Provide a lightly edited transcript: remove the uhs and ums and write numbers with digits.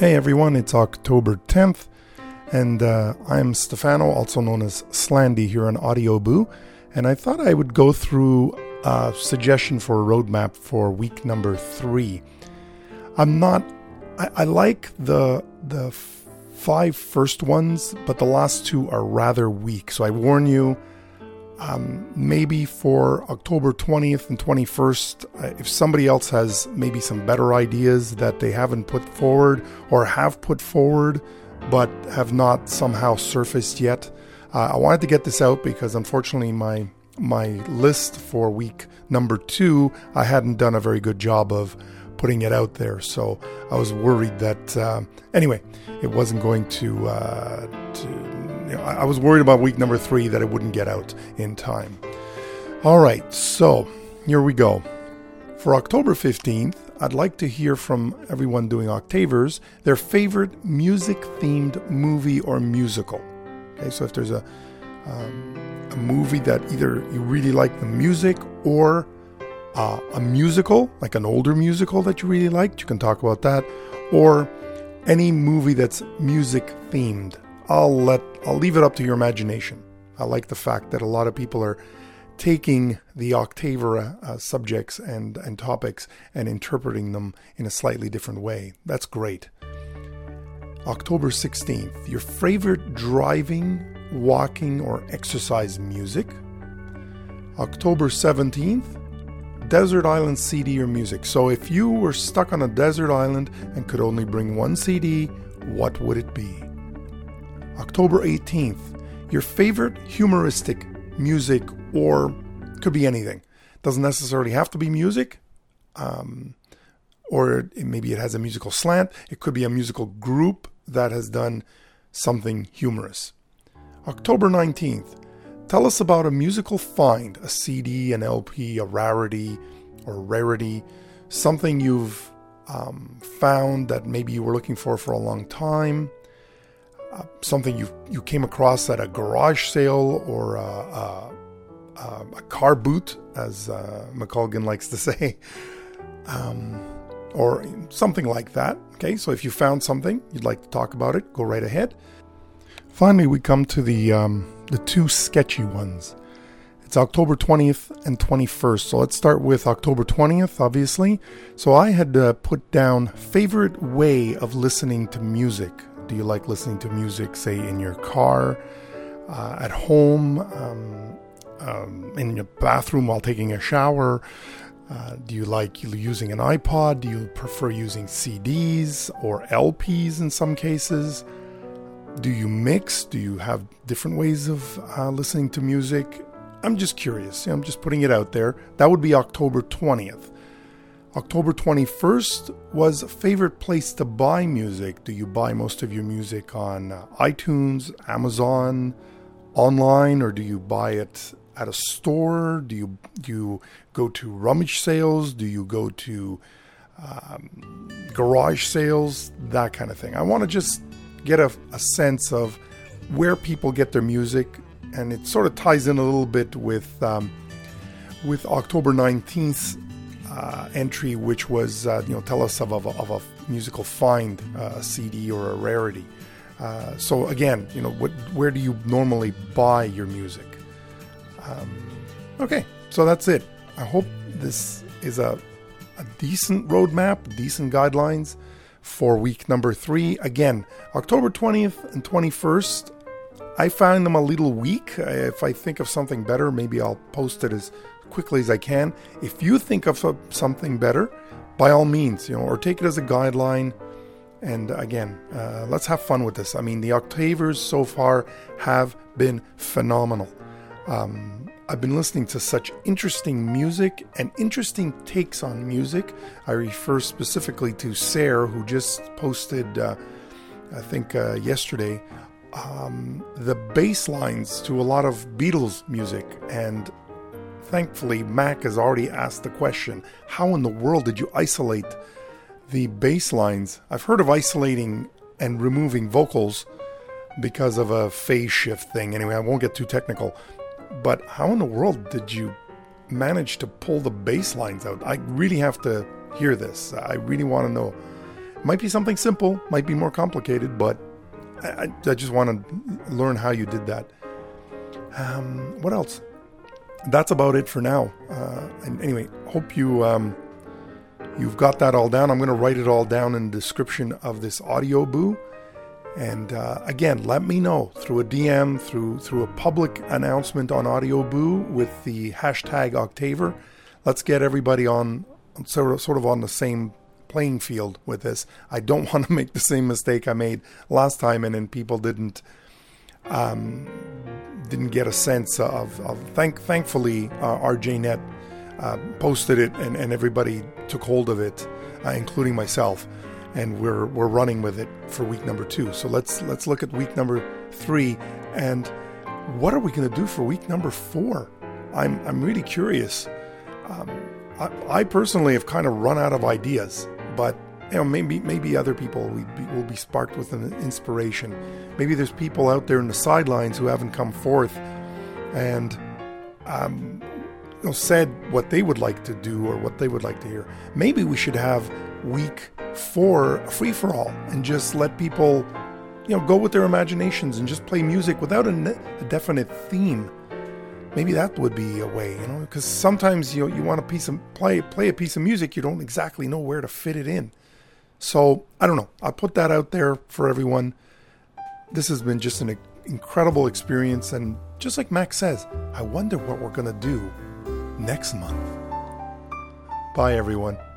Hey everyone, it's October 10th, and I'm Stefano, also known as Slandy here on Audio Boo, and I thought I would go through a suggestion for a roadmap for week number 3. I like the 5 first ones, but the last 2 are rather weak, so I warn you, maybe for October 20th and 21st, if somebody else has maybe some better ideas that they haven't put forward or have put forward but have not somehow surfaced yet, I wanted to get this out because unfortunately my list for week number 2, I hadn't done a very good job of putting it out there, so I was worried that anyway, it wasn't going to I was worried about week number 3 that it wouldn't get out in time. All right, so here we go. For October 15th, I'd like to hear from everyone doing Octavers their favorite music-themed movie or musical. Okay, so if there's a movie that either you really like the music or a musical, like an older musical that you really liked, you can talk about that, or any movie that's music-themed. I'll leave it up to your imagination. I like the fact that a lot of people are taking the Octaver subjects and topics and interpreting them in a slightly different way. That's great. October 16th, your favorite driving, walking, or exercise music. October 17th, desert island CD or music. So if you were stuck on a desert island and could only bring one CD, what would it be? October 18th, your favorite humoristic music, or could be anything. Doesn't necessarily have to be music, or maybe it has a musical slant. It could be a musical group that has done something humorous. October 19th, tell us about a musical find, a CD, an LP, a rarity, something you've found that maybe you were looking for a long time. Something you came across at a garage sale or a car boot, as McColgan likes to say, or something like that. Okay, so if you found something, you'd like to talk about it, go right ahead. Finally, we come to the 2 sketchy ones. It's October 20th and 21st. So let's start with October 20th, obviously. So I had put down favorite way of listening to music. Do you like listening to music, say, in your car, at home, in your bathroom while taking a shower? Do you like using an iPod? Do you prefer using CDs or LPs in some cases? Do you mix? Do you have different ways of listening to music? I'm just curious. I'm just putting it out there. That would be October 20th. October 21st was favorite place to buy music. Do you buy most of your music on iTunes, Amazon, online, or do you buy it at a store? Do you go to rummage sales? Do you go to garage sales? That kind of thing. I want to just get a sense of where people get their music, and it sort of ties in a little bit with October 19th entry, which was tell us of a musical find, a CD or a rarity. So again, where do you normally buy your music? Okay, so that's it. I hope this is a decent roadmap, decent guidelines for week number 3. Again, October 20th and 21st, I found them a little weak. If I think of something better, maybe I'll post it as quickly as I can. If you think of something better, by all means, or take it as a guideline. And again, let's have fun with this. I mean, the Octavers so far have been phenomenal. I've been listening to such interesting music and interesting takes on music. I refer specifically to Sarah, who just posted, I think yesterday, the bass lines to a lot of Beatles music. And thankfully, Mac has already asked the question, how in the world did you isolate the bass lines? I've heard of isolating and removing vocals because of a phase shift thing. Anyway, I won't get too technical. But how in the world did you manage to pull the bass lines out? I really have to hear this. I really want to know. Might be something simple, might be more complicated, but I just want to learn how you did that. What else? That's about it for now. And anyway, hope you've got that all down. I'm going to write it all down in the description of this audio boo. And again, let me know through a DM, through a public announcement on Audio Boo with the hashtag Octaver. Let's get everybody on sort of on the same playing field with this. I don't want to make the same mistake I made last time, and then people didn't get a sense of thankfully RJNet posted it and everybody took hold of it, including myself. And we're running with it for week number 2. So let's look at week number 3, and what are we going to do for week number 4? I'm really curious. I personally have kind of run out of ideas, but maybe other people will be sparked with an inspiration. Maybe there's people out there in the sidelines who haven't come forth and said what they would like to do or what they would like to hear. Maybe we should have week 4 a free-for-all and just let people go with their imaginations and just play music without a definite theme. Maybe that would be a way, because sometimes you want play a piece of music, you don't exactly know where to fit it in. So I don't know, I'll put that out there for everyone. This has been just an incredible experience, and just like Max says, I wonder what we're going to do next month. Bye everyone.